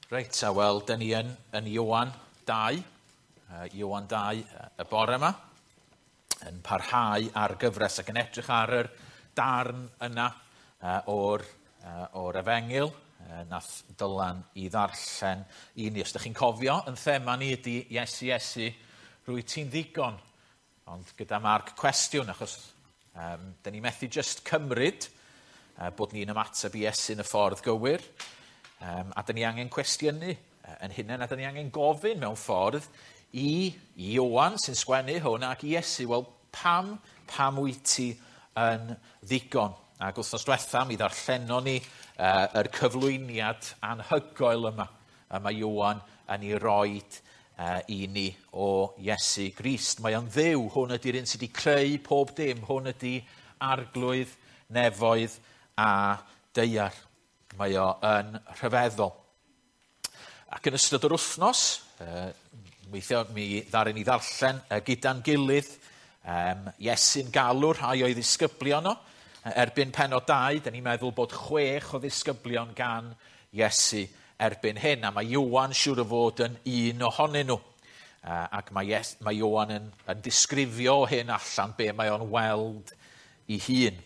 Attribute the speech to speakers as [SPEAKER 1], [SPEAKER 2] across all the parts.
[SPEAKER 1] Reit, wel, da ni yn Ioan 2, Ioan 2 y bore yma, yn parhau ar gyfres ac yn edrych ar yr darn yna o'r Efengil. Nath Dylan i ddarllen i ni. Os ydych chi'n cofio, yn thema ni ydy Iesu, rwy ti'n ddigon. Ond gyda marc cwestiwn, achos da ni methu just cymryd bod ni'n ymateb i Iesu yn y ffordd gywir. A da ni angen cwestiynu yn hynny, a da ni angen gofyn mewn ffordd i Ioan sy'n sgwennu hwn ac i Iesu, wel, pam wyt ti yn ddigon? Ac wrthnos diwetha, mi ddarllenon ni yr cyflwyniad anhygoel yma. Mae Ioan yn ei roed i ni o Iesu Grist. Mae o'n dduw, hwn ydy'r un sydd wedi creu pob dim, hwn ydy arglwydd, nefoedd a deiar. Mae o yn rhyfeddol. Ac yn ystod yr wythnos, mi ddaru ni ddarllen gyda'n gilydd Iesu'n galw rhai o'i ddisgyblion o. Erbyn pennod 2, da ni'n meddwl bod 6 o ddisgyblion gan Iesu erbyn hyn, a mae Ioan siŵr o fod yn un ohonyn nhw. Ac mae Ioan yn disgrifio hyn allan be mae o'n weld i hun.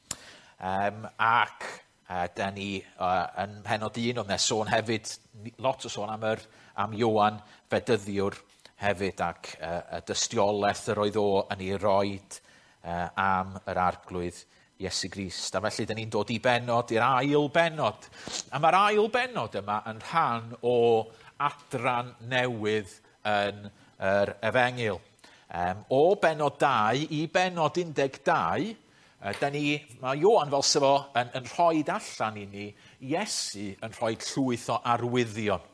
[SPEAKER 1] Ac da ni yn pennod 1 o'n sôn hefyd, lot o sôn am Ioan Fedyddiwr hefyd, ac y dystiolaeth yr oedd o yn ei roed am yr arglwydd Iesu Grist. A felly da ni'n dod i benod, i'r ail benod. A mae'r ail benod yma yn rhan o adran newydd yn yr Efengil. O benod 2 i benod 12, mae Ioan fel sefo yn rhoi allan i ni, Iesu yn rhoi llwyth o arwyddion.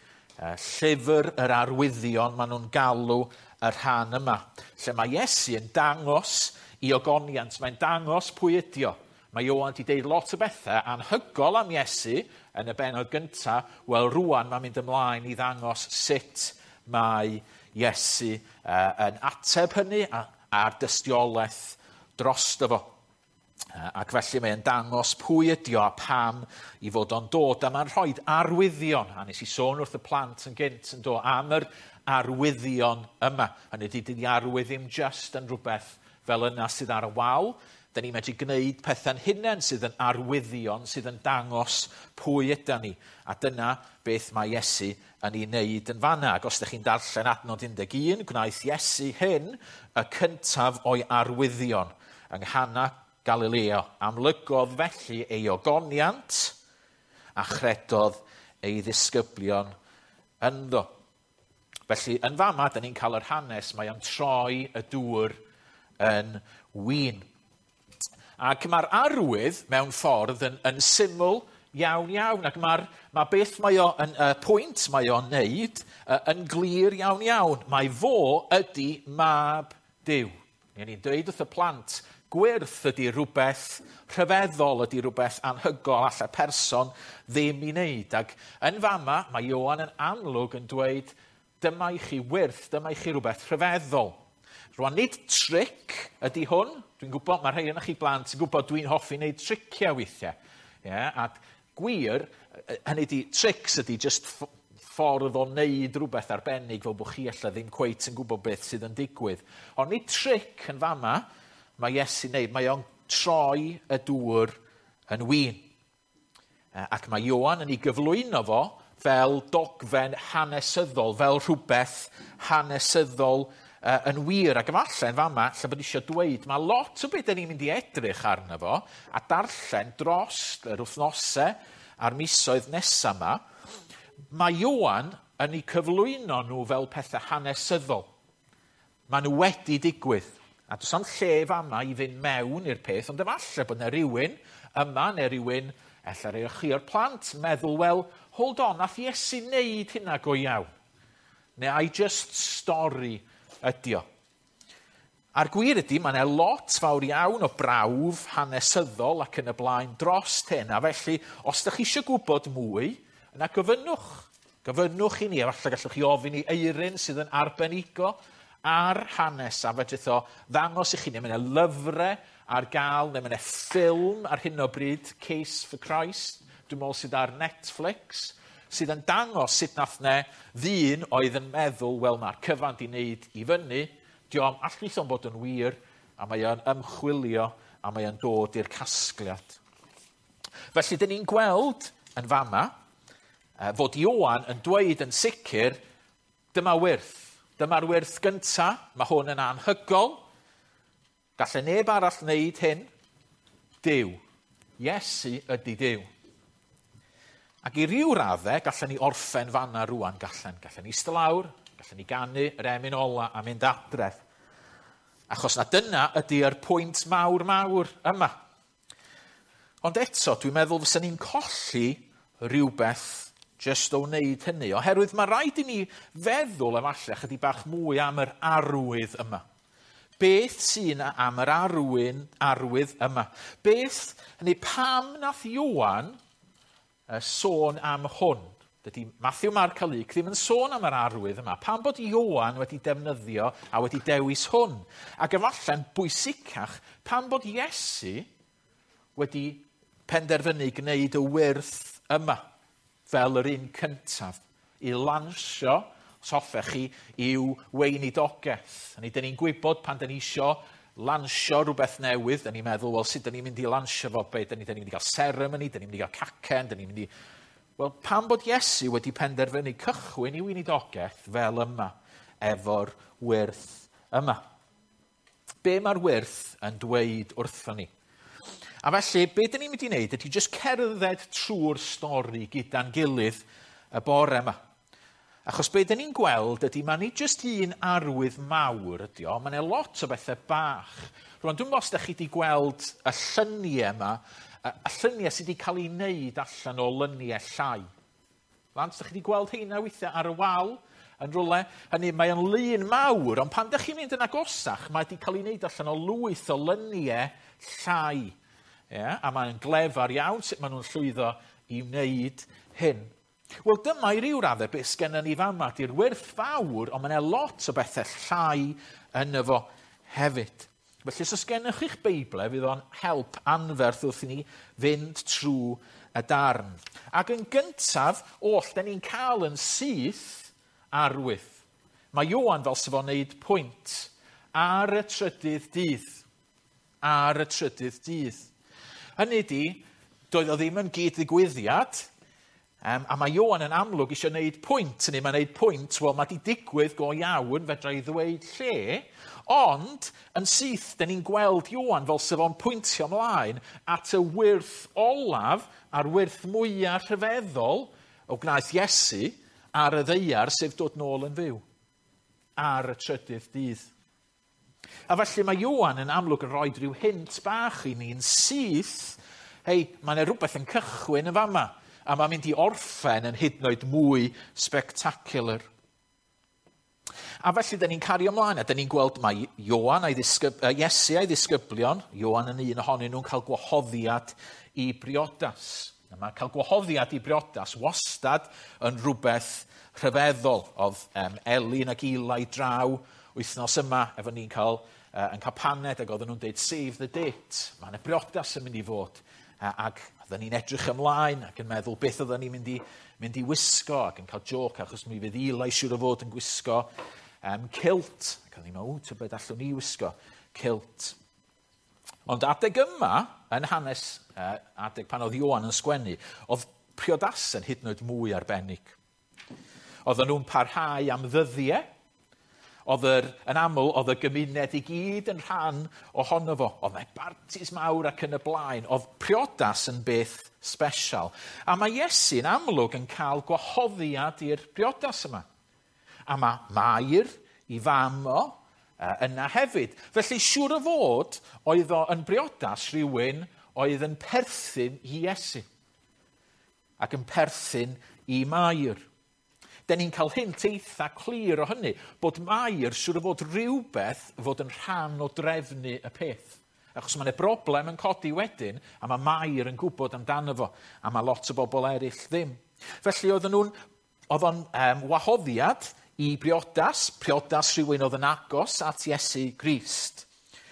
[SPEAKER 1] Llyfr yr arwyddion maen nhw'n galw y rhan yma. Lle mae Iesu yn dangos i ogoniant, mae'n dangos pwy ydi o. Mae Ioan wedi deud lot o bethau anhygol am Iesu yn y benod gyntaf. Wel, rwan mae'n mynd ymlaen i ddangos sut mae Iesu yn ateb hynny a'r dystiolaeth drosto fo. Ac felly mae'n dangos pwy ydi o a pam i fod o'n dod. A mae'n rhoi arwyddion. A nes i sôn wrth y plant yn gynt yn dod am yr arwyddion yma. Hynny ydy arwydd ddim just yn rhywbeth fel yna sydd ar y wal. Da ni'n medru gwneud pethau'n hunain sydd yn arwyddion, sydd yn dangos pwy yda ni. A dyna beth mae Iesu yn ei wneud yn fanna. Ac os ydych chi'n darllen adnod 11, gwnaeth Iesu hyn y cyntaf o'i arwyddion yng Nghana Galileo. Amlygodd felly ei ogoniant a chredodd ei ddisgyblion ynddo. Felly, yn fama, da ni'n cael yr hanes, mae o'n troi y dŵr yn win. Ac mae'r arwydd mewn ffordd yn syml iawn. Ac mae beth mae o, pwynt mae o'n neud yn glir iawn. Mae fo ydy mab Duw. Ni'n dweud wrth y plant, gwyrth ydy rhywbeth rhyfeddol, ydy rhywbeth anhygol all y person ddim i wneud. Ac yn fama, mae Ioan yn amlwg yn dweud, dyma i chi wyrth, dyma i chi rhywbeth rhyfeddol. Rwan, nid tric ydy hwn. Dwi'n gwybod, mae rhai yna chi blant sy'n gwybod dwi'n hoffi wneud triciau weithiau. A gwir, hynny ydy, trics ydy just ffordd o wneud rhywbeth arbennig fel bod chi alla ddim cweit yn gwybod beth sydd yn digwydd. Ond nid tric yn fama, mae Iesu'n wneud, mae o'n troi y dŵr yn win. Ac mae Ioan yn ei gyflwyno fo fel dogfen hanesyddol, fel rhywbeth hanesyddol yn wir. Ac efallai yn fama, lle bod eisiau dweud, mae lot o beth ni'n mynd i edrych arno fo a darllen dros yr wythnosau a'r misoedd nesaf yma. Mae Ioan yn ei cyflwyno nhw fel pethau hanesyddol. Mae nhw wedi digwydd. A does am lle fama i fynd mewn i'r peth, ond efallai bod yna rywun yma neu rywun, ella rei chi'r plant, meddwl, wel, hold on, nath Iesu wneud hynna go iawn. Neu I just story ydi o. A'r gwir ydy, mae yna lot fawr iawn o brawf hanesyddol ac yn y blaen dros hyn. A felly, os ydych chi eisiau gwybod mwy, yna gyfynnwch. Gyfynnwch i ni, efallai gallwch chi ofyn i Eirin sydd yn arbenigo ar hanes a fedrith o ddangos i chi, neu mae'n lyfrau ar gael, neu mae'n ffilm ar hyn o bryd, Case for Christ, dwi'n meddwl sydd ar Netflix. sydd yn dangos sut nath ne ddyn oedd yn meddwl, wel, mae'r cyfan di wneud i fyny, diolch allith o'n bod yn wir, a mae o'n ymchwilio, a mae o'n dod i'r casgliad. Felly, dyn ni'n gweld yn fama fod Ioan yn dweud yn sicr, dyma wyrth. Dyma'r wyrth gyntaf, mae hwn yn anhygol. Gallai neb arall wneud hyn. Duw. Iesu ydy Duw. Ac i ryw raddau, gallen ni orffen fanna rwan, gallen ni istelawr, gallen ni ganu yr emyn ola a mynd adref. Achos na dyna ydy'r pwynt mawr yma. Ond eto, dwi'n meddwl fysa ni'n colli rhywbeth jyst o wneud hynny, oherwydd mae rhaid i ni feddwl efallai chydig bach mwy am yr arwydd yma. Beth sy'n am yr arwydd yma? Beth, neu pam nath Ioan sôn am hwn? Dydy Matthew, Mark a Luke ddim yn sôn am yr arwydd yma. Pam bod Ioan wedi defnyddio a wedi dewis hwn? Ac efallai'n bwysicach, pam bod Iesu wedi penderfynu gwneud y wyrth yma fel yr un cyntaf i lansio, os hoffech chi, i'w weinidogaeth. Hynny, dyn ni'n gwybod pan dyn ni isio lansio rhywbeth newydd, dyn ni'n meddwl, wel, sut dyn ni'n mynd i lansio fo, dyn ni'n mynd i gael ceremony, dyn ni'n mynd i gael cacen, dyn ni'n mynd i... Wel, pan bod Iesu wedi penderfynu cychwyn i'w weinidogaeth fel yma, efo'r wyrth yma. Be mae'r wyrth yn dweud wrthon ni? A felly, be dyn ni'n mynd i wneud ydy jyst cerdded trwy'r stori gyda'n gilydd y bore yma. Achos be dyn ni'n gweld ydy, mae ni jyst un arwydd mawr ydy o, mae'n lot o bethau bach. Rwan, dwi'n meddwl os ydych chi wedi gweld y lluniau yma, y lluniau sydd wedi cael ei wneud allan o lyniau llai. Rwan, os ydych chi wedi gweld heina weithiau ar y wal, yn rwle, hynny, mae o'n lun mawr, ond pan ydych chi'n mynd yn agosach, mae wedi cael ei wneud allan o lwyth o lyniau llai. Yeah? A mae'n glefar iawn sut maen nhw'n llwyddo i wneud hyn. Wel, dyma i ryw raddau beth sgennym ni fama, di'r wyrth fawr, ond mae'n lot o bethau llai yn efo hefyd. Felly, os gennych chi'ch Beiblau, fydd o'n help anferth wrth i ni fynd trwy y darn. Ac yn gyntaf, da ni'n cael yn syth arwydd. Mae Ioan fel sef o'n neud pwynt ar y trydydd dydd. Ar y trydydd dydd. Hynny di, doedd o ddim yn gyd-ddigwyddiad, a mae Ioan yn amlwg eisiau gwneud pwynt, neu mae'n gwneud pwynt, wel, mae di digwydd go iawn, fedra i ddweud lle, ond yn syth, da ni'n gweld Ioan fel sef o'n pwyntio ymlaen at y wyrth olaf a'r wyrth mwyaf rhyfeddol o gwnaeth Iesu ar y ddeiar sef dod nôl yn fyw. Ar y trydydd dydd. A felly mae Ioan yn amlwg yn rhoi rhyw hint bach i ni'n syth, hei, mae'n rhywbeth yn cychwyn yn fama, a mae'n mynd i orffen yn hyd yn oed mwy spectacular. A felly, da ni'n cario ymlaen, a da ni'n gweld mae Iesu a'i ddisgyblion, Ioan yn un ohonyn nhw'n cael gwahoddiad i briodas. Mae cael gwahoddiad i briodas wastad yn rhywbeth rhyfeddol. Oedd Elin ac Eli draw wythnos yma, efo ni'n cael paned, ac oedden nhw'n dweud save the date. Mae'n y briodas yn mynd i fod. Ac oedden ni'n edrych ymlaen ac yn meddwl beth oedden ni'n mynd i wisgo ac yn cael joc achos mi fydd Eli siŵr o fod yn gwisgo kilt. Ac oedden ni'n meddwl, tybed allwn ni wisgo kilt. Ond adeg yma, yn hanes adeg pan oedd Ioan yn sgwennu, oedd priodasau hyd yn oed mwy arbennig. Oedden nhw'n parhau am ddyddiau. Yn aml, oedd y gymuned i gyd yn rhan ohono fo. Oedd yna bartis mawr ac yn y blaen. Oedd priodas yn beth special. A mae Iesu'n amlwg yn cael gwahoddiad i'r priodas yma. A mae Mair i famo yna hefyd. Felly, siŵr o fod, oedd o yn briodas rhywun oedd yn perthyn i Iesu. Ac yn perthyn i Mair. Da ni'n cael hint eitha clir o hynny, bod Mair siŵr o fod rhywbeth fod yn rhan o drefnu y peth. Achos mae'n broblem yn codi wedyn, a mae Mair yn gwybod amdano fo, a mae lot o bobl eraill ddim. Felly oedd o'n wahoddiad i briodas rhywun oedd yn agos at Iesu Grist.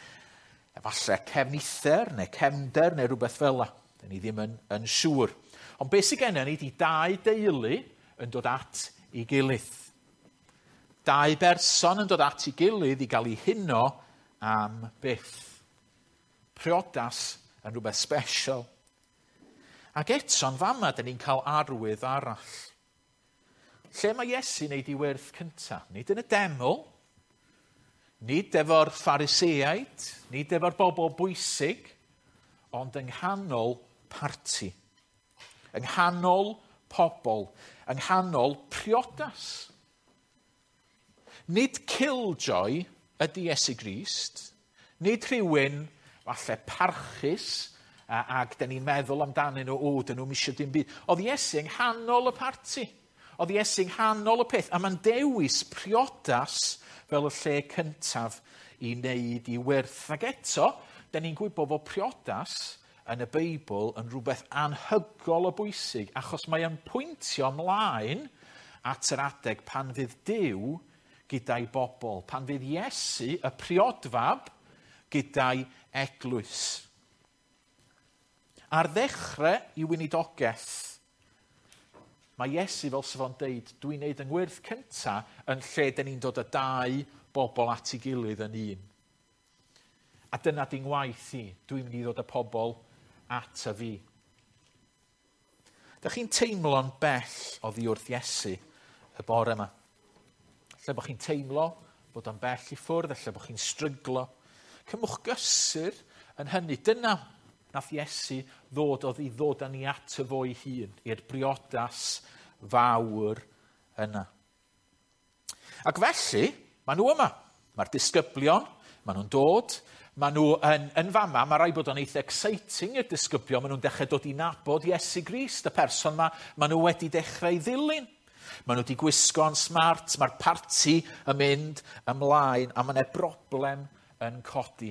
[SPEAKER 1] Efallai cefnither neu cefnder neu rhywbeth fel yna. Da ni ddim yn siŵr. Ond beth sydd gennym ni ydi dau deulu yn dod at ei gilydd. Dau berson yn dod at ei gilydd i gael ei huno am byth. Priodas yn rhywbeth special. Ac eto'n fama, da ni'n cael arwydd arall. Lle mae Iesu'n neud ei werth cyntaf? Nid yn y deml, nid efo'r Phariseaid, nid efo'r bobl bwysig, ond yng nghanol parti. Yng nghanol pobl, yng nghanol priodas. Nid killjoy ydy Iesu Grist, nid rhywun falle parchus, ac da ni'n meddwl amdanyn nhw, dyn nhw'n misio dim byd. Oedd Iesu yng nghanol y parti. Oedd Iesu yng nghanol y peth. A mae'n dewis priodas fel y lle cyntaf i wneud i werth. Ac eto, da ni'n gwybod fod priodas yn y Beibl yn rhywbeth anhygol o bwysig, achos mae yn pwyntio ymlaen at yr adeg pan fydd Duw gyda'i bobl. Pan fydd Iesu, y priodfab, gyda'i eglwys. Ar ddechrau i weinidogaeth, mae Iesu fel sy'n fo'n deud, dwi'n neud yng ngwyrth cyntaf yn lle da ni'n dod y dau bobl at ei gilydd yn un. A dyna di'n waith i, dwi'n mynd i ddod y pobl at y fi. Da chi'n teimlo'n bell o ddi wrth Iesu y bore yma? Lle bod chi'n teimlo bod o'n bell i ffwrdd, lle bod chi'n stryglo. Cymwch gysur yn hynny. Dyna nath Iesu ddod â ni at y fo'i hun, i'r briodas fawr yna. Ac felly, maen nhw yma. Mae'r disgyblion, maen nhw'n dod, maen nhw yn fama, mae rai bod o'n eitha exciting i'r disgyblion, maen nhw'n dechrau dod i nabod Iesu Grist, y person yma, maen nhw wedi dechrau i ddilyn. Maen nhw wedi gwisgo'n smart, mae'r parti yn mynd ymlaen, a mae'n broblem yn codi.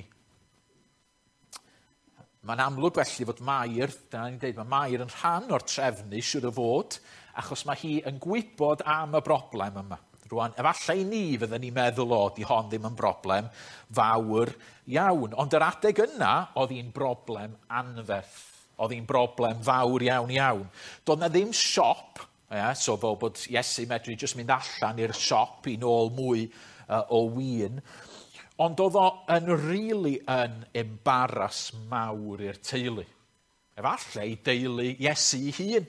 [SPEAKER 1] Mae'n amlwg felly fod Mair, dyna ni'n dweud, mae Mair yn rhan o'r trefnu siŵr o fod, achos mae hi yn gwybod am y broblem yma. Rwan, efallai ni fydden ni'n meddwl di hon ddim yn broblem fawr iawn. Ond yr adeg yna, oedd hi'n broblem anferth. Oedd hi'n broblem fawr iawn. Doedd na ddim siop, so fel bod Iesu medru jyst mynd allan i'r siop i nôl mwy o win. Ond oedd o yn yn embaras mawr i'r teulu. Efallai deulu Iesu ei hun.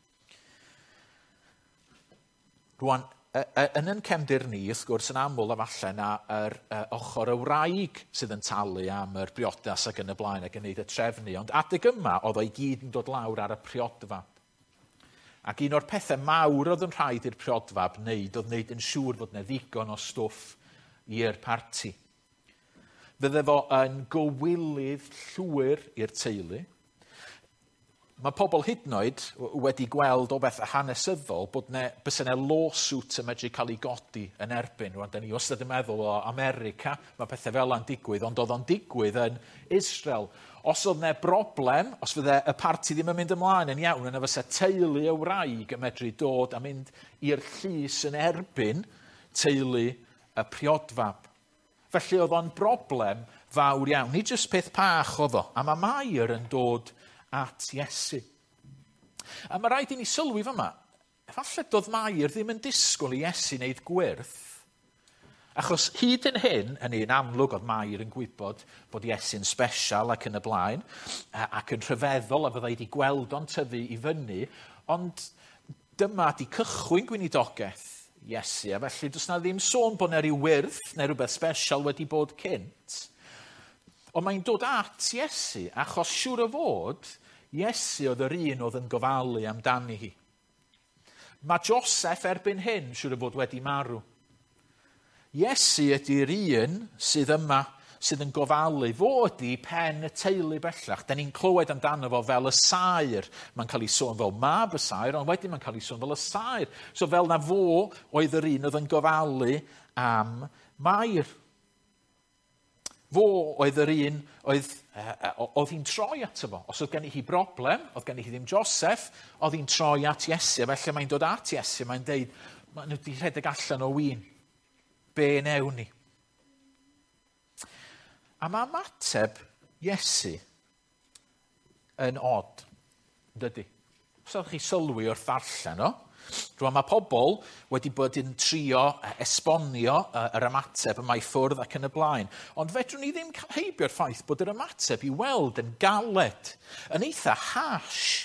[SPEAKER 1] Rwan, yn yn cefndir ni, wrth gwrs, yn aml efallai na yr ochr y wraig sydd yn talu am yr briodas ac yn y blaen ac yn gwneud y trefnu. Ond adeg yma, oedd o'i gyd yn dod lawr ar y priodfab. Ac un o'r pethau mawr oedd yn rhaid i'r priodfab wneud, oedd wneud yn siŵr fod yna ddigon o stwff i'r parti. Fydde fo yn gywilydd llwyr i'r teulu. Mae pobl hyd yn oed wedi gweld o beth hanesyddol bod bys yna lawsuit yn medru cael ei godi yn erbyn. Rwan, da ni wastad yn meddwl o America, mae pethau fel yna'n digwydd, ond oedd o'n digwydd yn Israel. Os oedd yna broblem, os fydde y parti ddim yn mynd ymlaen yn iawn, yna fysa teulu y wraig yn medru dod a mynd i'r llys yn erbyn teulu y priodfab. Felly oedd o'n broblem fawr iawn. Ni jyst peth pach oedd o. A mae Mair yn dod at Iesu. A mae rhaid i ni sylwi fyma. Efallai doedd Mair ddim yn disgwyl i Iesu wneud gwyrth. Achos hyd yn hyn, yn un amlwg oedd Mair yn gwybod bod Iesu'n special ac yn y blaen, ac yn rhyfeddol a fyddai wedi gweld o'n tyfu i fyny, ond dyma di cychwyn gweinidogaeth Iesu, a felly does na ddim sôn bod yna ryw wyrth neu rhywbeth special wedi bod cynt. Ond mae'n dod at Iesu, achos siŵr o fod, Iesu oedd yr un oedd yn gofalu amdani hi. Mae Joseph erbyn hyn, siŵr o fod, wedi marw. Iesu ydy'r un sydd yma, sydd yn gofalu, fod i pen y teulu bellach. Da ni'n clywed amdano fo fel y saer. Mae'n cael ei sôn fel mab y saer, ond wedyn mae'n cael ei sôn fel y saer. So fel na fo oedd yr un oedd yn gofalu am Mair. Fo oedd yr un oedd hi'n troi ato fo. Os oedd gen i hi broblem, oedd gen i hi ddim Joseph, oedd hi'n troi at Iesu. Felly mae'n dod at Iesu, mae'n deud, maen nhw wedi rhedeg allan o win. Be newn ni? A mae ymateb Iesu yn od, dydy. Os ydych chi sylwi wrth ddarllen o, rwan mae pobl wedi bod yn trio esbonio yr ymateb yma i ffwrdd ac yn y blaen. Ond fedrwn ni ddim cael heibio'r ffaith bod yr ymateb i weld yn galed, yn eitha harsh.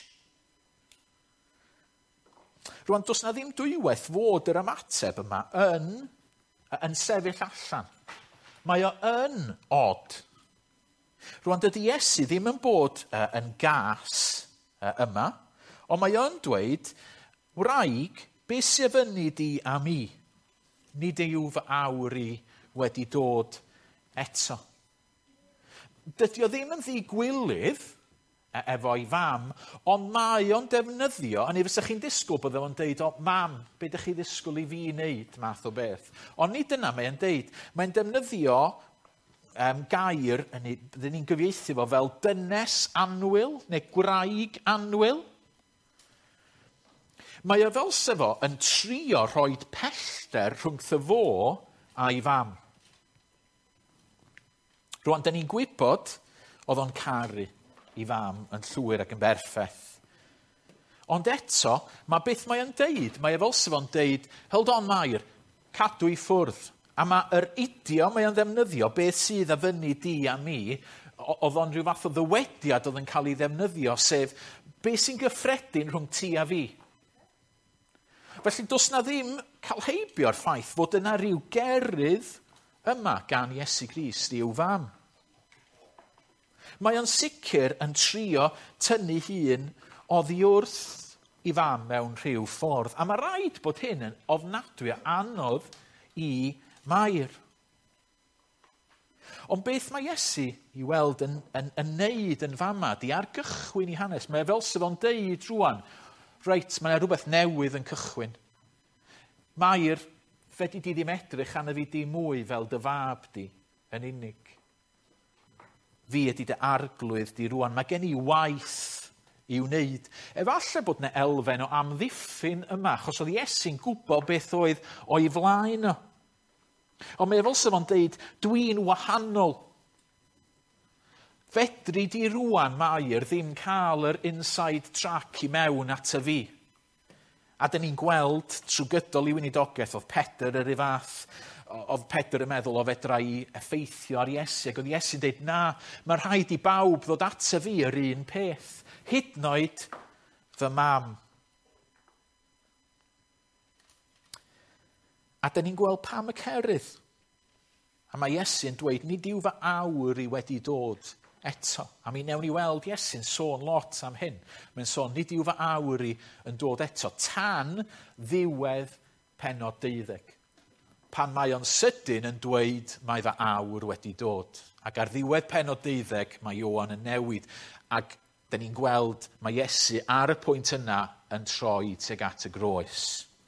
[SPEAKER 1] Rwan, does na ddim dwywaith fod yr ymateb yma yn sefyll allan. Mae o yn od. Rwan, dydy Iesu ddim yn bod yn gas yma, ond mae o'n dweud, wraig, beth sy'n fyny di am i? Nid yw fy awr i wedi dod eto. Dydy o ddim yn ddigwylydd efo'i fam, ond mae o'n defnyddio, a ni fysach chi'n disgwyl bod o'n deud, o mam, be ydych chi ddisgwyl i fi wneud math o beth. Ond nid yna mae'n deud, mae'n defnyddio gair, byddwn ni'n gyfieithu fo fel dynes annwyl, neu gwraig annwyl. Mae o fel sefo yn trio rhoi pellter rhwngtho fo a'i fam. Rwan, da ni'n gwybod oedd o'n caru i fam yn llwyr ac yn berffaith. Ond eto, mae beth mae o'n deud. Mae o fel sefo yn deud, hold on Mair, cadw i ffwrdd. A mae'r idiom mae o'n ddefnyddio, beth sydd a fyny di a mi, oedd o'n rhyw fath o ddywediad oedd yn cael ei ddefnyddio, sef beth sy'n gyffredin rhwng ti a fi. Felly, does na ddim cael heibio'r ffaith fod yna rhyw gerydd yma gan Iesu Grist i'w fam. Mae o'n sicr yn trio tynnu hun oddi wrth i fam mewn rhyw ffordd. A mae rhaid bod hyn yn ofnadwy a anodd i Mair. Ond beth mae Iesu i weld yn neud yn fama di ar gychwyn i hanes. Mae fel sydd o'n deud rwan, reit, mae rhywbeth newydd yn cychwyn. Mair, fedri di ddim edrych arna fi di mwy fel dy fab di yn unig. Fi ydy dy arglwydd di rwan. Mae gen i waith i wneud. Efallai bod na elfen o amddiffyn yma, achos oedd Iesu'n gwybod beth oedd o'i flaen o. Ond mae fel sef o'n deud, dwi'n wahanol. Fedri di rwan, Mair, ddim cael yr inside track i mewn at y fi. A dyn ni'n gweld trwy gydol i weinidogaeth oedd Pedr yr fath, oedd Pedr yn meddwl o fedra i effeithio ar Iesu. Ac oedd Iesu'n deud, na, mae rhaid i bawb ddod at y fi yr un peth. Hyd yn oed fy mam. A dyn ni'n gweld pam y cerydd. A mae Iesu'n dweud, nid yw fy awr i wedi dod eto. A mi newn ni weld Iesu'n sôn lot am hyn. Mae'n sôn, nid yw fy awr i yn dod eto. Tan ddiwedd pennod 12. Pan mae o'n sydyn yn dweud, mae fy awr wedi dod. Ac ar ddiwedd pennod 12, mae Ioan yn newid. Ac dyn ni'n gweld mae Iesu ar y pwynt yna yn troi tuag at y groes.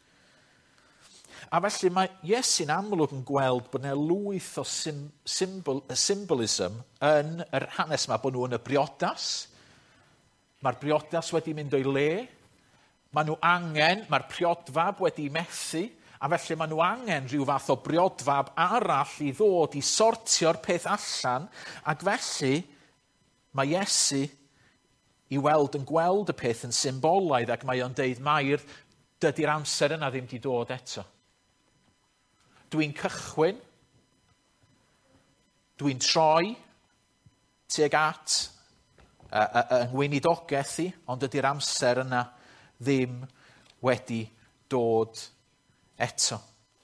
[SPEAKER 1] A felly mae Iesu'n amlwg yn gweld bod yna lwyth o symbolism yn yr hanes yma, bod nhw yn y briodas. Mae'r briodas wedi mynd o'i le. Mae'r priodfab wedi methu, a felly mae nhw angen rhyw fath o briodfab arall i ddod i sortio'r peth allan, ac felly mae Iesu i weld yn gweld y peth yn symbolaidd, ac mae o'n deud, Mair, dydy'r amser yna ddim di dod eto. Dwi'n cychwyn, dwi'n troi tuag at yng ngweinidogaeth i, ond ydy'r amser yna ddim wedi dod eto.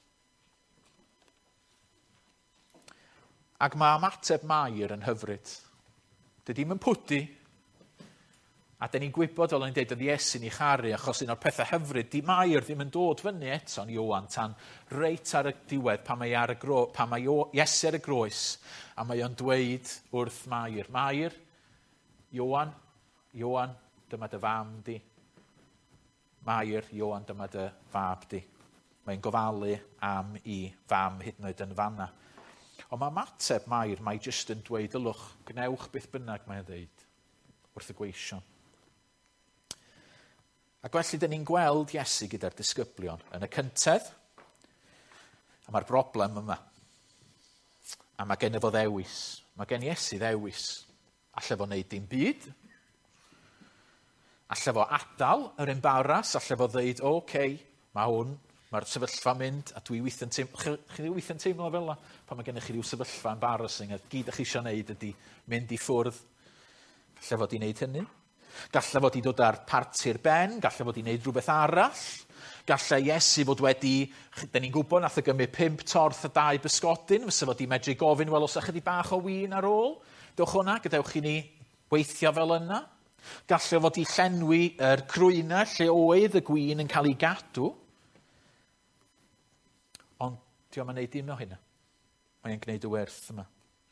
[SPEAKER 1] Ac mae ymateb Mair yn hyfryd. Dydy'n pwdi, a dyn ni'n gwybod, fel o'n i'n deud, oedd Iesu'n ei charu, achos un o'r pethau hyfryd, di Mair ddim yn dod fyny eto'n Ioan, tan reit ar y diwedd, pan mae Iesu ar y groes, a mae o'n dweud wrth Mair, Mair, Ioan, dyma dy fam di. Mair, Ioan, dyma dy fab di. Mae'n gofalu am I fam hyd yn oed yn fanna. Ond mae mateb Mair, mae jyst yn dweud, ylwch, gnewch beth bynnag mae'n dweud wrth y gweision. Ac felly, dyn ni'n gweld Iesu gyda'r disgyblion yn y cyntedd, a mae'r broblem yma. A mae gen fo ddewis. Mae gen Iesu ddewis. Alle fo wneud dim byd. Alla fo adal yr embaras, alla fo ddeud, mae'r sefyllfa mynd, a dwi weithio'n teimlo, chi weithio'n teimlo fel yna, pan mae gennych chi ryw sefyllfa embarrassing, a gyd ych chi eisiau gwneud ydy mynd i ffwrdd. Galla fod i wneud hynny. Galla fod i dod ar parti'r ben, galla fod i wneud rhywbeth arall. Galla Iesu fod wedi, da ni'n gwybod, nath o gymryd 5 torth a 2 bysgodyn, fysa fod i medru gofyn, wel, os ychydig bach o win ar ôl, dewch hwnna, gadewch i ni weithio fel yna. Galla fod i llenwi yr crwynau lle oedd y gwin yn cael ei gadw. Ond diolch yn gwneud dim o hynna. Mae'n gwneud y werth yma.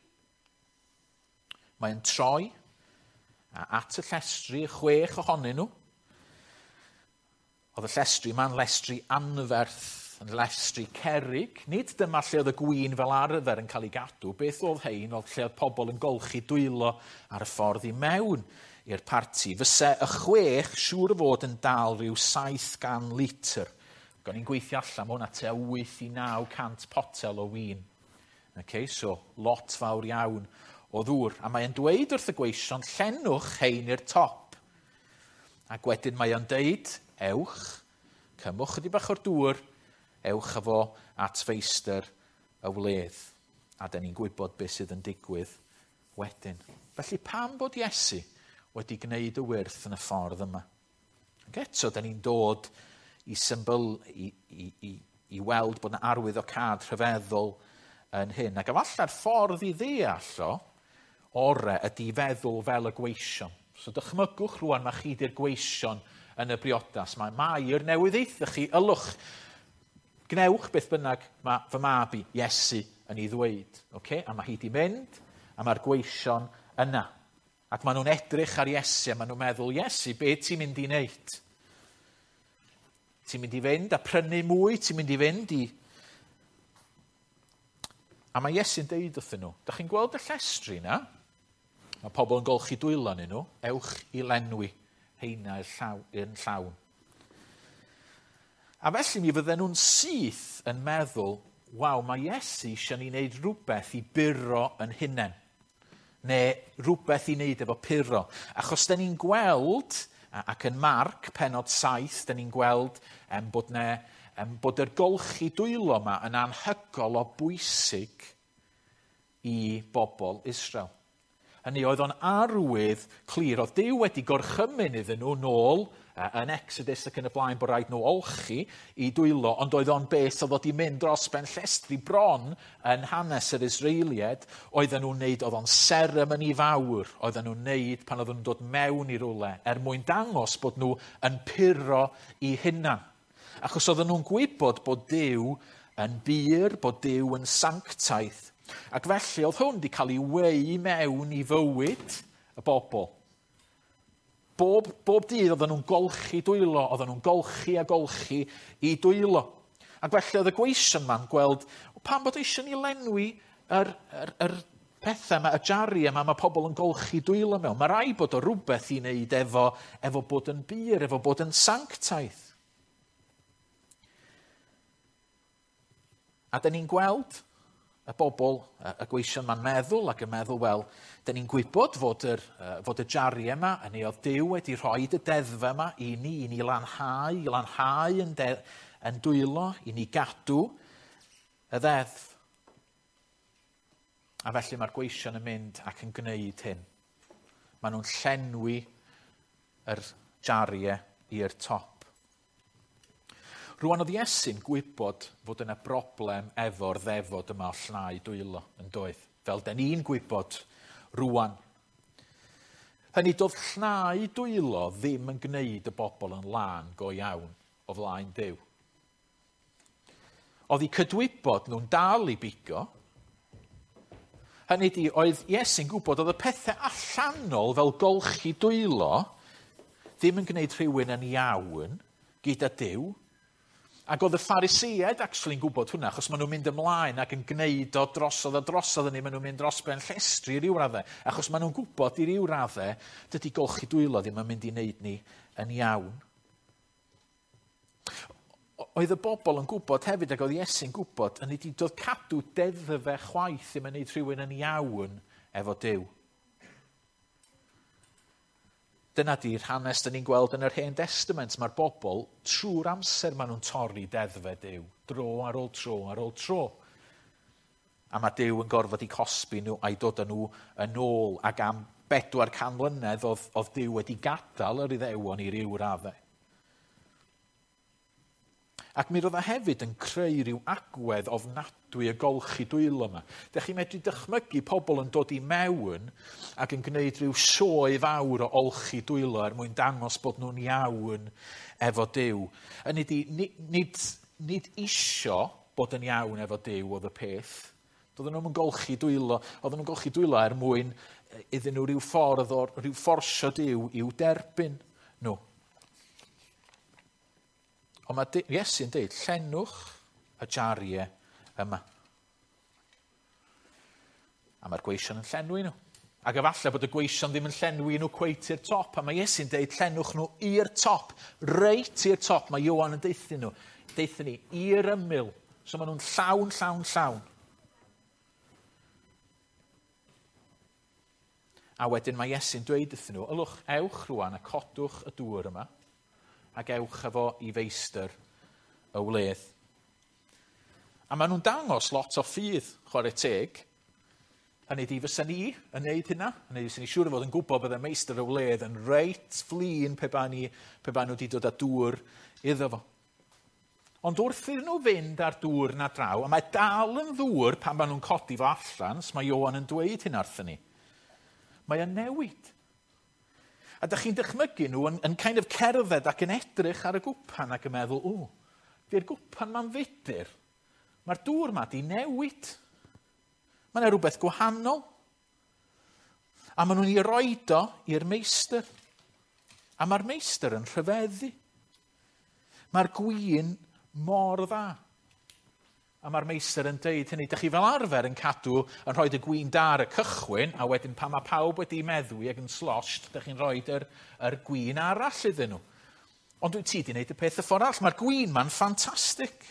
[SPEAKER 1] Mae'n troi at y llestri, 6 ohonyn nhw. Oedd y llestri yma'n llestri anferth, yn llestri cerig. Nid dyma lle oedd y gwin fel arfer yn cael ei gadw. Beth oedd hein, oedd lle oedd pobl yn golchi dwylo ar y ffordd i mewn i'r parti. Fyse y 6 siŵr o fod yn dal rhyw 700 litr. Go'n i'n gweithio allan, mae hwnna tua 8 i 900 potel o win. So, lot fawr iawn o ddŵr. A mae'n dweud wrth y gweision, llenwch hein i'r top. Ac wedyn mae'n deud, ewch, cymwch ydi bach o'r dŵr, ewch efo at feistr y wledd. A da ni'n gwybod beth sydd yn digwydd wedyn. Felly pam bod Iesu wedi gwneud y wyrth yn y ffordd yma? Ac eto, da ni'n dod i symbol, i weld bod yna arwydd o cad rhyfeddol yn hyn. Ac efallai'r ffordd i ddeall ore ydy feddwl fel y gweision. So dychmygwch rwan, mae chi di'r gweision yn y briodas. Mae Mair newydd eithaf chi, ylwch, gnewch beth bynnag mae fy mab i, Iesu, yn ei ddweud. A mae hi di mynd, a mae'r gweision yna. Ac maen nhw'n edrych ar Iesu, a maen nhw'n meddwl, Iesu, be ti'n mynd i wneud? Ti'n mynd i fynd a prynu mwy, ti'n mynd i fynd i... A mae Iesu'n deud wrthyn nhw, da chi'n gweld y llestri na? Mae pobl yn golchi dwylo yn nhw, ewch i lenwi heina yn llawn. A felly mi fydden nhw'n syth yn meddwl, waw, mae Iesu eisiau ni wneud rhywbeth i buro yn hunain. Neu rhywbeth i wneud efo puro. Achos da ni'n gweld... Ac yn Marc, penod 7, da ni'n gweld bod yr golchi dwylo yma yn anhygol o bwysig i bobl Israel. Hynny oedd o'n arwydd clir, oedd Duw wedi gorchymyn iddyn nhw nôl yn Exodus ac yn y blaen bod rhaid nhw olchi i dwylo, ond oedd o'n beth oedd wedi mynd dros ben llestri bron yn hanes yr Israeliad, oedden nhw'n neud, oedd o'n seremoni fawr, oedden nhw'n neud pan oedden nhw'n dod mewn i rwle, mwyn dangos bod nhw yn puro i hunan. Achos oedden nhw'n gwybod bod Duw yn bur, bod Duw yn sanctaeth. Ac felly oedd hwn wedi cael ei weu mewn i fywyd y bobl. Bob dydd oedden nhw'n golchi dwylo, oedden nhw'n golchi a golchi i dwylo. Ac felly oedd y gweision ma'n gweld, pam bod eisiau ni lenwi yr pethau yma, y jari yma, mae pobl yn golchi dwylo mewn. Mae rai bod o rhywbeth i wneud efo bod yn bur, efo bod yn sanctaeth. A da ni'n gweld y bobl, y gweision ma'n meddwl ac yn meddwl, wel, da ni'n gwybod fod y jari yma, hynny oedd Duw wedi rhoi y deddfa yma i ni lanhau yn dwylo, i ni gadw y ddeddf. A felly mae'r gweision yn mynd ac yn gwneud hyn. Maen nhw'n llenwi yr jariau i'r top. Rwan oedd Iesu'n gwybod fod yna broblem efo'r ddefod yma o llnau dwylo yn doedd. Fel da ni'n gwybod rwan. Hynny doedd llnau dwylo ddim yn gwneud y bobl yn lân go iawn o flaen Duw. Oedd eu cydwybod nhw'n dal i bigo. Hynny di, oedd Iesu'n gwybod oedd y pethau allanol fel golchi dwylo ddim yn gwneud rhywun yn iawn gyda Duw. Ac oedd y Phariseiaid actually'n gwybod hwnna, achos maen nhw'n mynd ymlaen ac yn gwneud o drosodd hynny, maen nhw'n mynd dros ben llestri i ryw raddau. Achos maen nhw'n gwybod i ryw raddau, dydy golchi dwylo ddim yn mynd i wneud ni yn iawn. Oedd y bobl yn gwybod hefyd, ac oedd Iesu'n gwybod, yn ei dod cadw deddfe chwaith ddim yn wneud rhywun yn iawn efo Duw. Dyna di'r hanes dyn ni'n gweld yn yr Hen Testament. Mae'r bobl, trwy'r amser maen nhw'n torri deddfe Duw, dro ar ôl tro ar ôl tro. A mae Duw yn gorfod i cosbi nhw a'i dod â nhw yn ôl, ac am 400 mlynedd oedd Duw wedi gadael yr Iddewon i ryw raddau. Ac mi roedd e hefyd yn creu rhyw agwedd ofnadwy y golchi dwylo yma. Dych chi'n medru dychmygu pobl yn dod i mewn ac yn gwneud rhyw sioe fawr o olchi dwylo mwyn dangos bod nhw'n iawn efo Duw. Hynny ydi, nid isio bod yn iawn efo Duw oedd y peth. Doedden nhw'n golchi dwylo, oedden nhw'n golchi dwylo mwyn iddyn nhw rhyw ffordd o rhyw fforsio Duw i'w derbyn nhw. Ond mae Iesu'n dweud, llenwch y jariau yma. A mae'r gweision yn llenwi nhw. Ac efallai bod y gweision ddim yn llenwi nhw cweit i'r top. A mae Iesu'n dweud, llenwch nhw i'r top. Reit i'r top. Mae Ioan yn deithio nhw. Deithio ni i'r ymyl. So mae nhw'n llawn. A wedyn mae Iesu'n dweud wrthyn nhw, ylwch, ewch rwan a codwch y dŵr yma. Ac ewch efo i feistr y wledd. A maen nhw'n dangos lot o ffydd, chwarae teg. Hynny di fysa ni yn neud hynna. Hynny di fysa ni siŵr o fod yn gwybod bydd y meistr y wledd yn reit flin pe ba nhw wedi dod â dŵr iddo fo. Ond wrth iddyn nhw fynd ar dŵr na draw, a mae dal yn ddŵr pan maen nhw'n codi fo allan, mae Ioan yn dweud hynna wrthyn ni. Mae yn newid. A ydych chi'n dychmygu nhw yn kind of cerdded ac yn edrych ar y gwpan ac yn meddwl, di'r gwpan ma'n fudr. Mae'r dŵr ma di newid. Mae'n rhywbeth gwahanol. A maen nhw'n ei roed o i'r meistr. A mae'r meistr yn rhyfeddu. Mae'r gwin mor dda. A mae'r meistr yn deud hynny, dych chi fel arfer yn cadw yn rhoi y gwin da ar y cychwyn, a wedyn pan mae pawb wedi meddwi ac yn slosht, dych chi'n rhoi yr gwin arall iddyn nhw. Ond wyt ti wedi gwneud y peth y ffordd all. Mae'r gwin ma'n ffantastig.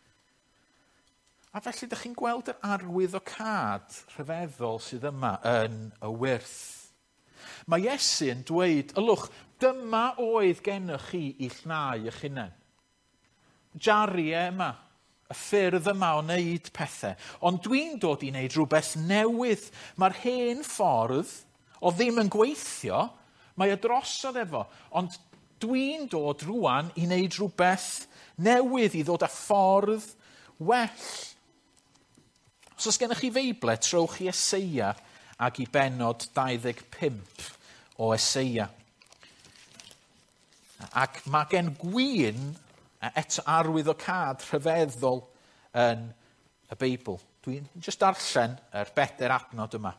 [SPEAKER 1] A felly dych chi'n gweld yr arwydd o cad rhyfeddol sydd yma yn y wyrth. Mae Iesu yn dweud, ylwch, dyma oedd gennych chi i llnau eich hunain. Jariau yma. Y ffyrdd yma o wneud pethau. Ond dwi'n dod i wneud rhywbeth newydd. Mae'r hen ffordd o ddim yn gweithio, mae y drosodd efo. Ond dwi'n dod rwan i wneud rhywbeth newydd, i ddod â ffordd well. Os oes gennych chi feiblau, trowch i Eseia ac i benod 25 o Eseia. Ac mae gen gwyn eto arwydd o cad rhyfeddol yn y Beibl. Dwi'n just darllen yr 4 adnod yma.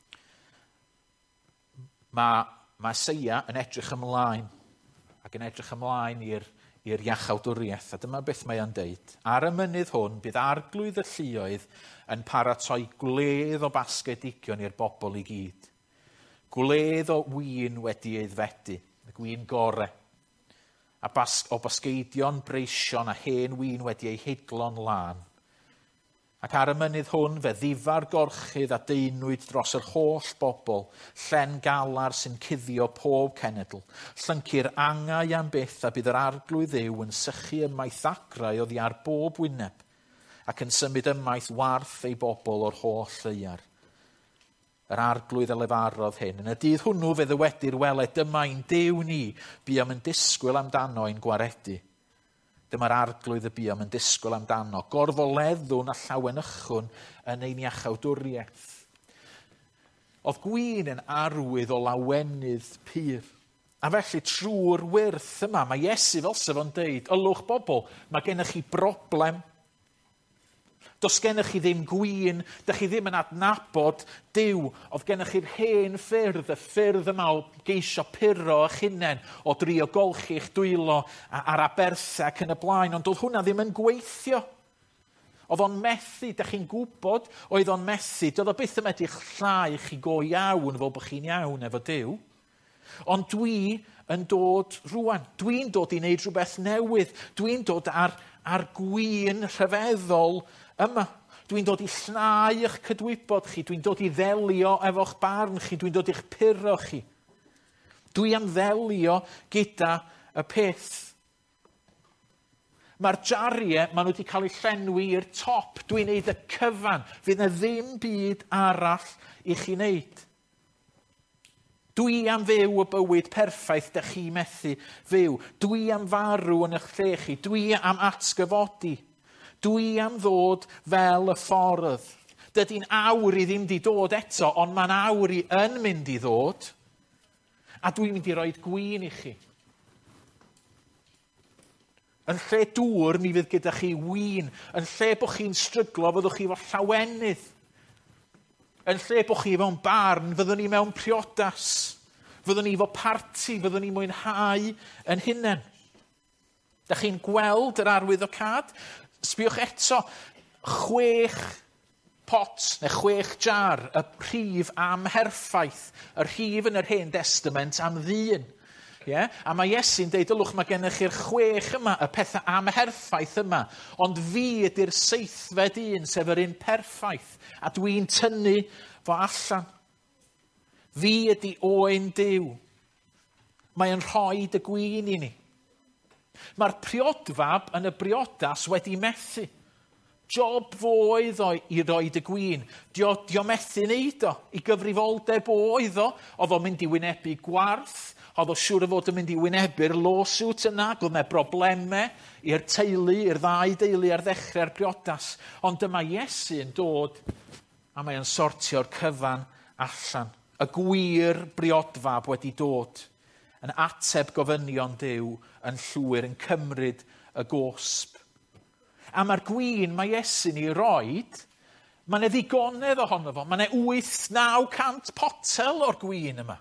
[SPEAKER 1] Mae Eseia yn edrych ymlaen, ac yn edrych ymlaen i'r iachawdwriaeth. A dyma beth mae o'n deud. Ar y mynydd hwn, bydd arglwydd y lluoedd yn paratoi gwledd o basgedigion i'r bobl i gyd. Gwledd o win wedi eiddfedu, y gwin gore. A o basgeidion breision a hen win wedi ei heidlo'n lan. Ac ar y mynydd hwn fe ddifar gorchydd a deinwyd dros yr holl bobl, llen galar sy'n cuddio pob cenedl, llyncir angau am byth a bydd yr arglwydd Dduw yn sychu ymaith agrau oddi ar bob wyneb, ac yn symud ymaith warth ei bobl o'r holl ddaear. Yr arglwydd y lefarodd hyn. Yn y dydd hwnnw fe ddywedir weled, dyma ein Duw ni, buom yn disgwyl amdano ein gwaredu. Dyma'r arglwydd y buom yn disgwyl amdano, gorfoleddwn a llawenychwn yn ein iachawdwriaeth. Oedd gwyn yn arwydd o lawenydd pur. A felly trwy'r wyrth yma, mae Iesu fel sef o'n deud, ylwch bobl, mae gennych chi broblem. Does gennych chi ddim gwyn, dych chi ddim yn adnabod Duw. Oedd gennych chi'r hen ffyrdd, y ffyrdd yma o geisio puro eich hunain, o drio golchi eich dwylo ar aberthau ac yn y blaen, ond oedd hwnna ddim yn gweithio. Oedd o'n methu, dych chi'n gwybod, oedd o'n methu, doedd o byth yn medru llnau chi go iawn fel bod chi'n iawn efo Duw. Ond dwi yn dod rwan, dwi'n dod i wneud rhywbeth newydd, dwi'n dod ar gwyn rhyfeddol yma. Dwi'n dod i llnau eich cydwybod chi, dwi'n dod i ddelio efo'ch barn chi, dwi'n dod i'ch puro chi. Dwi am ddelio gyda y peth. Mae'r jariau, maen nhw wedi cael eu llenwi i'r top. Dwi'n neud y cyfan. Fydd yna ddim byd arall i chi wneud. Dwi am fyw y bywyd perffaith da chi methu fyw. Dwi am farw yn eich lle chi. Dwi am atgyfodi. Dwi am ddod fel y ffordd. Dydy'n awr i ddim di dod eto, ond mae'n awr i yn mynd i ddod. A dwi'n mynd i roed gwin i chi. Yn lle dŵr, mi fydd gyda chi win. Yn lle bod chi'n stryglo, fyddwch chi fo llawenydd. Yn lle bod chi fewn barn, fyddwn ni mewn priodas. Fyddwn ni fo parti, fyddwn ni mwynhau yn hunain. Da chi'n gweld yr arwyddocad? Sbiwch eto, 6 pot neu 6 jar, y prif am herffaith. Yr rhif yn yr Hen Testament am ddyn. Yeah? A mae Iesu'n deud, ylwch, mae gennych chi'r 6 yma, y pethau amherffaith yma, ond fi ydy'r 7fed un, sef yr un perffaith, a dwi'n tynnu fo allan. Fi ydy oen Duw. Mae'n rhoi y gwin i ni. Mae'r priodfab yn y briodas wedi methu. Job fo oedd o i roi y gwin. Dio methu wneud o. I gyfrifoldeb oedd o. Oedd o'n mynd i wynebu gwarth. Oedd o siŵr o fod yn mynd i wynebu'r lawsuit yna. Oedd yna broblemau i'r teulu, i'r ddau deulu ar ddechrau'r briodas. Ond dyma Iesu yn dod a mae'n sortio'r cyfan allan. Y gwir briodfab wedi dod. Yn ateb gofynion Duw yn llwyr, yn cymryd y gosb. A mae'r gwin mae Iesu'n ei roed, mae'n ddigonedd ohono fo. Mae'n 800-900 potel o'r gwin yma.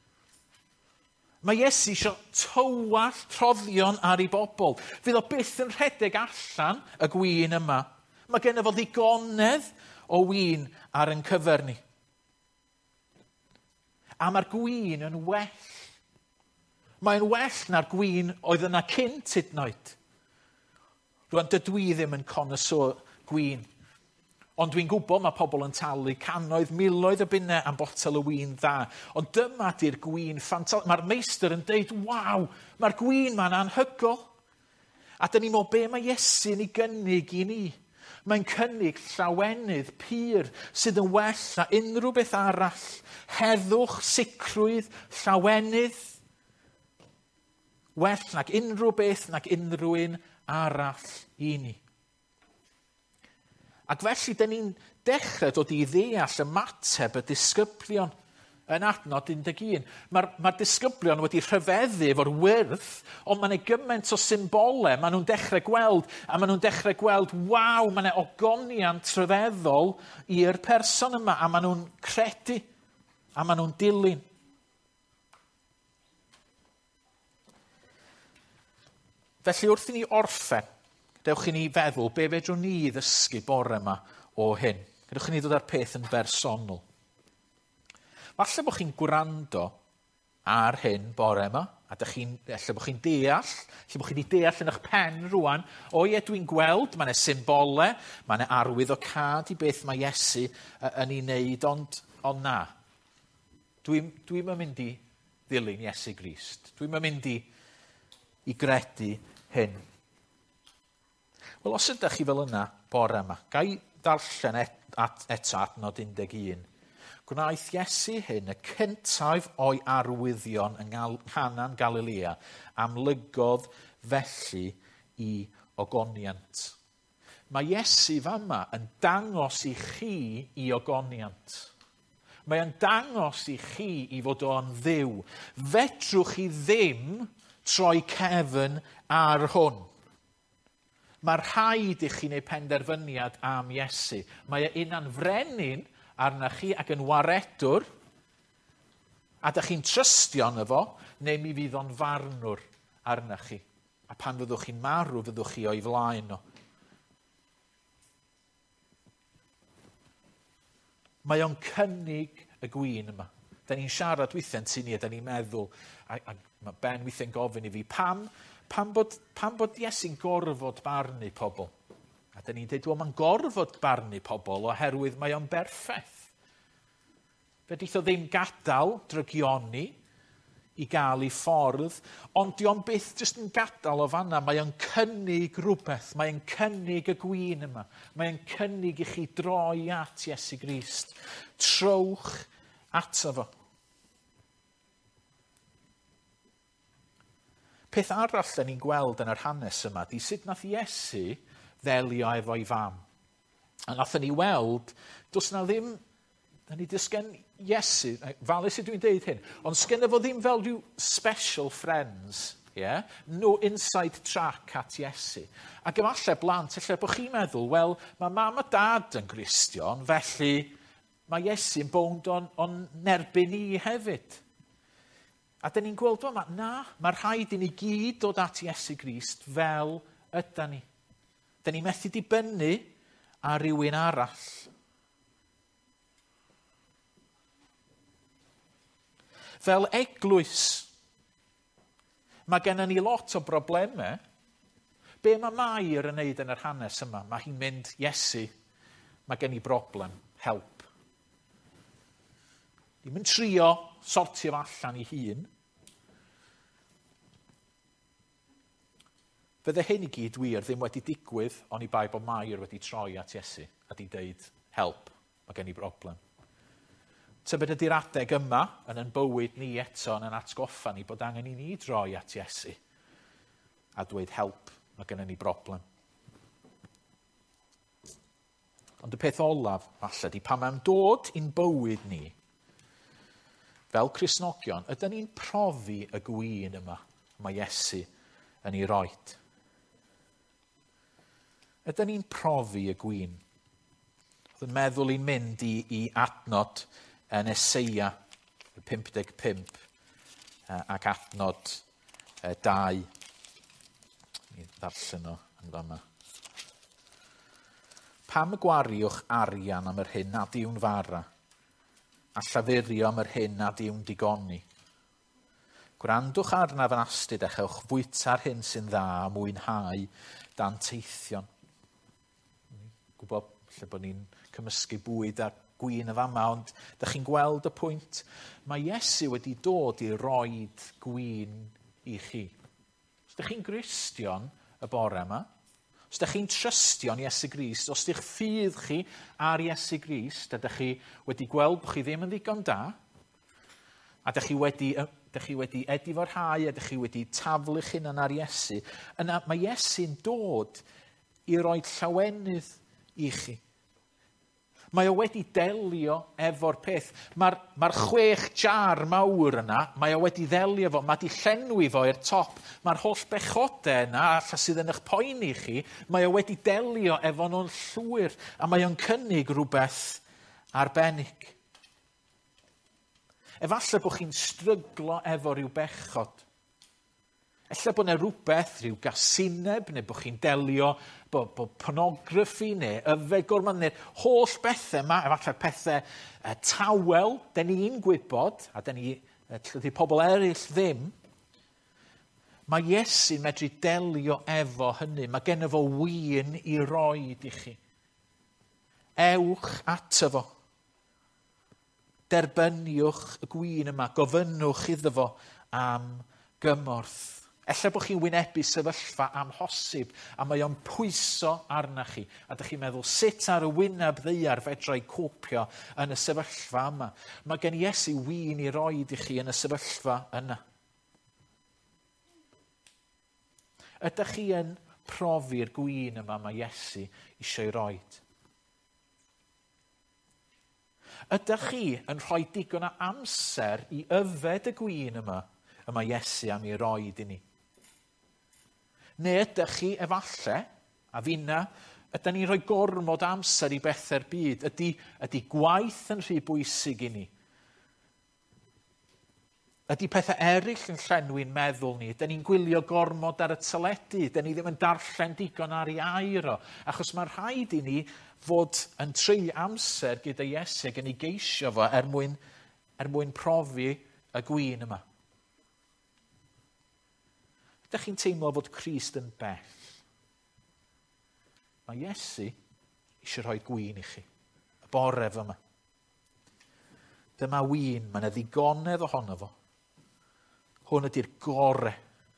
[SPEAKER 1] Mae Iesu eisiau tywall rhoddion ar ei bobl. Fydd o byth yn rhedeg allan y gwin yma. Mae gen fo ddigonedd o win ar yn cyfer ni. A mae'r gwin yn well. Mae'n well na'r gwin oedd yna cynt hyd yn oed. Rwan dydw I ddim yn connoisseur gwin. Ond dwi'n gwybod mae pobl yn talu cannoedd, miloedd o bunnau am botel o win dda. Ond dyma di'r gwin ffantastig. Mae'r meistr yn deud, waw, mae'r gwin ma'n anhygol. A dyn ni'n meddwl, be mae Iesu'n ei gynnig i ni? Mae'n cynnig llawenydd pur sydd yn well na unrhyw beth arall. Heddwch, sicrwydd, llawenydd. Well nag unrhyw beth nag unrhyw un arall i ni. Ac felly, dyn ni'n dechrau dod i ddeall ymateb y disgyblion yn adnod 11. Mae'r disgyblion wedi rhyfeddu efo'r wyrth, ond mae'n gymaint o symbolau maen nhw'n dechrau gweld, a maen nhw'n dechrau gweld, waw, mae'n ogoniant rhyfeddol i'r person yma, a maen nhw'n credu, a maen nhw'n dilyn. Felly wrth i ni orffen, dewch i ni feddwl be fedrwn ni ddysgu bore yma o hyn. Dewch i ni ddod â'r peth yn bersonol. Falle bod chi'n gwrando ar hyn bore yma, a falle bod chi'n deall, falle bod chi wedi deall yn eich pen rwan, o ie dwi'n gweld, mae'n symbolau, mae'n arwyddocad i beth mae Iesu yn ei wneud, ond na. Dwi'n mynd i ddilyn Iesu Grist. Dwi'n mynd i gredu hyn. Wel, os ydych chi fel yna bore yma, ga i ddarllen eto adnod 11. Gwnaeth Iesu hyn y cyntaf o'i arwyddion yng Nghanan Galilea amlygodd felly i ogoniant. Mae Iesu fama yn dangos i chi i ogoniant. Mae yn dangos i chi i fod o'n dduw. Fedrwch chi ddim troi cefn ar hwn. Mae rhaid i chi wneud penderfyniad am Iesu. Mae unan frenin arna chi ac yn waredwr, a da chi'n trystio yno fo, neu mi fydd o'n farnwr arna chi. A pan fyddwch chi'n marw, fyddwch chi o'i flaen o. Mae o'n cynnig y gwin yma. Da ni'n siarad weithiau'n syni, a da ni'n meddwl, a mae Ben weithiau'n gofyn i fi, pam bod Iesu'n gorfod barnu pobl? A da ni'n dweud, wel, mae'n gorfod barnu pobl oherwydd mae o'n berffaith. Fe ddeith o ddim gadael drygioni i gael ei ffordd, ond di o'n byth jyst yn gadael o fanna. Mae o'n cynnig rhywbeth, mae o'n cynnig y gwyn yma. Mae o'n cynnig i chi droi at Iesu Grist. Trowch ato fo. Peth arall da ni'n gweld yn yr hanes yma, di sut nath Iesu ddelio efo'i fam. A nathon ni weld, does na ddim, da ni dysgen Iesu, falus i dwi'n deud hyn, ond sgen fo ddim fel rhyw special friends, yeah? No inside track at Iesu. Ac efallai blant, efallai bod chi'n meddwl, wel, mae mam a dad yn Gristion, felly mae Iesu'n bownd o'n nerbyn ni hefyd. A da ni'n gweld fo, mae rhaid i ni gyd dod at Iesu Grist fel yda ni. Da ni methu dibynnu a rhywun arall. Fel eglwys, mae gennym ni lot o broblemau. Be mae Mair yn neud yn yr hanes yma? Mae hi'n mynd, Iesu, mae gen i broblem, help. Ddim yn trio sortio allan i hun. Fydde hyn i gyd wir ddim wedi digwydd, ond i bai bod Mair wedi troi at Iesu a di deud, help, mae gen i broblem. Tybed ydy'r adeg yma yn bywyd ni eto yn atgoffa ni bod angen i ni droi at Iesu a dweud help, mae gen ni broblem. Ond y peth olaf, falle, di pan mae'n dod i'n bywyd ni, fel Cristnogion, ydyn ni'n profi y gwyn yma mae Iesu yn ei roed. Ydyn ni'n profi y gwyn. Oedd yn meddwl i'n mynd i adnod yn Eseia 55 ac adnod 2. Ni ddarllen o yn fama. Pam y gwariwch arian am yr hyn nad yw'n fara, a llafurio am yr hyn nad yw'n digoni. Gwrandwch arnaf yn astyd eich ewch fwyta'r hyn sy'n dda a mwynhau dan teithion. Gwybod lle bod ni'n cymysgu bwyd a gwyn y fama, ond ydych chi'n gweld y pwynt? Mae Iesu wedi dod i roed gwyn i chi. Os ydych chi'n Gristion y bore yma, os ydych chi'n trystio'n Iesu Grist, os ydych ffydd chi ar Iesu Grist, ydych chi wedi gweld bod chi ddim yn ddigon da, a ydych chi wedi ediforhau, ydych chi wedi taflu'ch hunan ar Iesu, yna mae Iesu'n dod i roed llawenydd i chi. Mae o wedi delio efo'r peth. Mae'r 6 jar mawr yna, mae o wedi delio fo, mae di llenwi fo i'r top. Mae'r holl bechodau yna, alla sydd yn eich poeni chi, mae o wedi delio efo nhw'n llwyr, a mae o'n cynnig rhywbeth arbennig. Efallai bod chi'n stryglo efo rhyw bechod. Ella bod yna rhywbeth, rhyw gasineb, neu bod chi'n delio bod pornograffi, neu yfed gormod, neu holl bethau yma, efallai pethau tawel, da ni'n gwybod, a da ni, dydy pobl eraill ddim, mae Iesu'n medru delio efo hynny. Mae gen fo win i roed i chi. Ewch ato fo. Derbyniwch y gwyn yma, gofynnwch iddo fo am gymorth. Ella bod chi'n wynebu sefyllfa amhosib, a mae o'n pwyso arna chi. A ydych chi'n meddwl, sut ar y wyneb ddeiar fedra i copio yn y sefyllfa yma? Mae gen Iesu win i roed i chi yn y sefyllfa yna. Ydych chi yn profi'r gwin yma mae Iesu eisiau roed? Ydych chi yn rhoi digon o amser i yfed y gwin yma Iesu am ei roed i ni? Neu ydych chi efallai, a finna, ydych ni'n rhoi gormod amser i bethau'r byd? Ydy gwaith yn rhy bwysig i ni? Ydy pethau eraill yn llenwi'n meddwl ni? Ydych ni'n gwylio gormod ar y teledu? Ydych ni ddim yn darllen digon ar ei air o? Achos mae rhaid i ni fod yn treu amser gyda Iesu ac yn ei geisio fo mwyn profi y gwin yma. Ydych chi'n teimlo fod Crist yn bell? Mae Iesu eisiau rhoi gwin i chi. Y bore yma. Dyma win, mae yna ddigonedd ohono fo. Hwn ydy'r gore.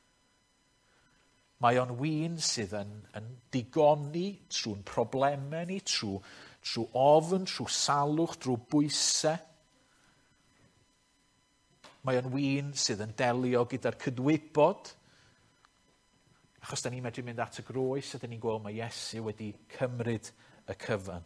[SPEAKER 1] Mae o'n win sydd yn digoni trwy'n problemau ni, trwy ofn, trwy salwch, trwy bwysau. Mae o'n win sydd yn delio gyda'r cydwybod. Achos da ni'n medru mynd at y groes a da ni'n gweld mae Iesu wedi cymryd y cyfan.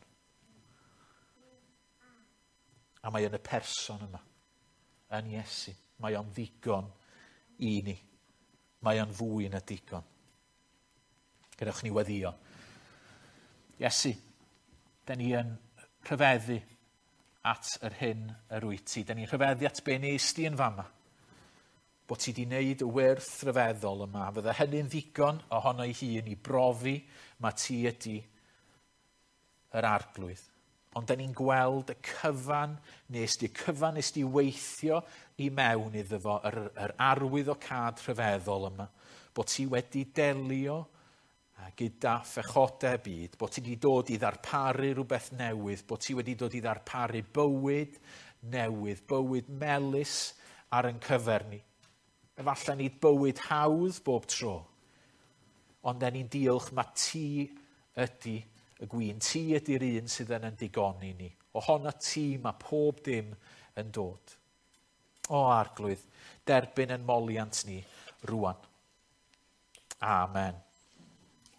[SPEAKER 1] A mae yn y person yma, yn Iesu. Mae o'n ddigon i ni. Mae o'n fwy na digon. Gydwch ni weddio. Iesu, da ni yn rhyfeddu at yr hyn yr wyt ti. Da ni'n rhyfeddu at be nes ti yn fama. Bod ti wedi wneud y wyrth rhyfeddol yma. Fydde hynny'n ddigon ohono ei hun i brofi mae ti ydi yr arglwydd. Ond da ni'n gweld y cyfan nes di weithio i mewn iddo fo, yr arwydd o cad rhyfeddol yma. Bod ti wedi delio gyda phechodau byd, bod ti wedi dod i ddarparu rhywbeth newydd, bod ti wedi dod i ddarparu bywyd newydd, bywyd melys ar yn cyfer ni. Efallai nid bywyd hawdd bob tro, ond da ni'n diolch mae ti ydi y gwyn. Ti ydy'r un sydd yn digoni ni. Ohono ti mae pob dim yn dod. O arglwydd, derbyn yn moliant ni rwan. Amen.